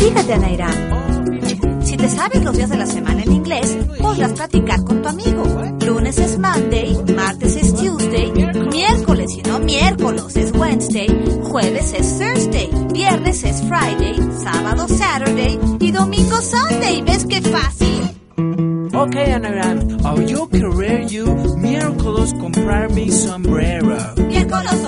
Fíjate, Anairán, si te sabes los días de la semana en inglés, podrás platicar con tu amigo. Lunes es Monday, martes es Tuesday, miércoles y no miércoles es Wednesday, jueves es Thursday, viernes es Friday, sábado Saturday y domingo Sunday. ¿Ves qué fácil? Okay, Anagram, yo querer you miércoles comprar mi sombrero. Miércoles